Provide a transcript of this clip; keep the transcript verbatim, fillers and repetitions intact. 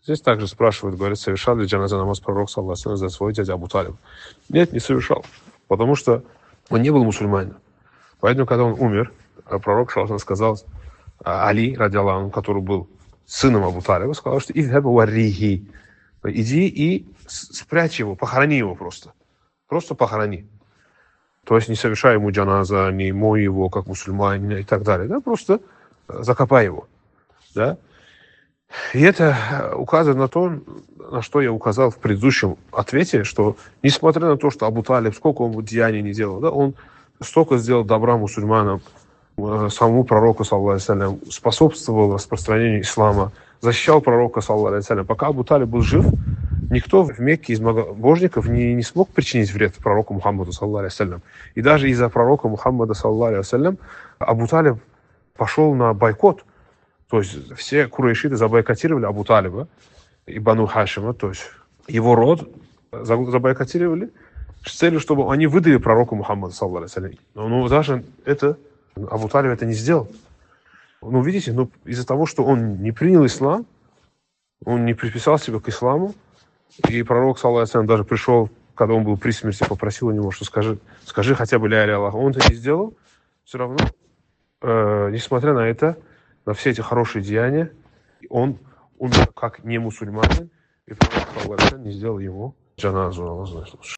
Здесь также спрашивают, говорят, совершал ли джаназа намаз пророк, саллаллаху алейхи ва саллям, за свой дядя Абу Талиб. Нет, не совершал, потому что он не был мусульманином. Поэтому, когда он умер, пророк, саллаллаху алейхи ва саллям, сказал Али, ради Аллаха, который был сыном Абу Талиба, сказал, что «Идхаб варрихи». Иди и спрячь его, похорони его просто. Просто похорони. То есть не совершай ему джаназа, не мой его, как мусульманина и так далее. Да? Просто закопай его. Да? И это указывает на то, на что я указал в предыдущем ответе, что несмотря на то, что Абу Талиб, сколько он деяний не делал, да, он столько сделал добра мусульманам, самому пророку, саллаллаху алейхи ва саллям, способствовал распространению ислама, защищал пророка, саллаллаху алейхи ва саллям. Пока Абу Талиб был жив, никто в Мекке из многобожников не, не смог причинить вред пророку Мухаммаду, саллаллаху алейхи ва саллям. И даже из-за пророка Мухаммада, саллаллаху алейхи ва саллям, Абу Талиб пошел на бойкот. То есть все курайшиты забойкотировали Абу Талиба и Бану Хашима, то есть его род забойкотировали с целью, чтобы они выдали пророку Мухаммаду, саллаллаху алейхи ва саллям. Но ну, даже это, Абу Талиб это не сделал. Ну, видите, ну, из-за того, что он не принял ислам, он не приписал себя к исламу, и пророк, саллаллаху алейхи ва саллям, даже пришел, когда он был при смерти, попросил у него, что скажи, скажи хотя бы ля иля Аллах. Он это не сделал, все равно, э, несмотря на это, на все эти хорошие деяния, он умер как не мусульманин, и пророк, саллаллаху алейхи ва саллям, не сделал ему джаназу.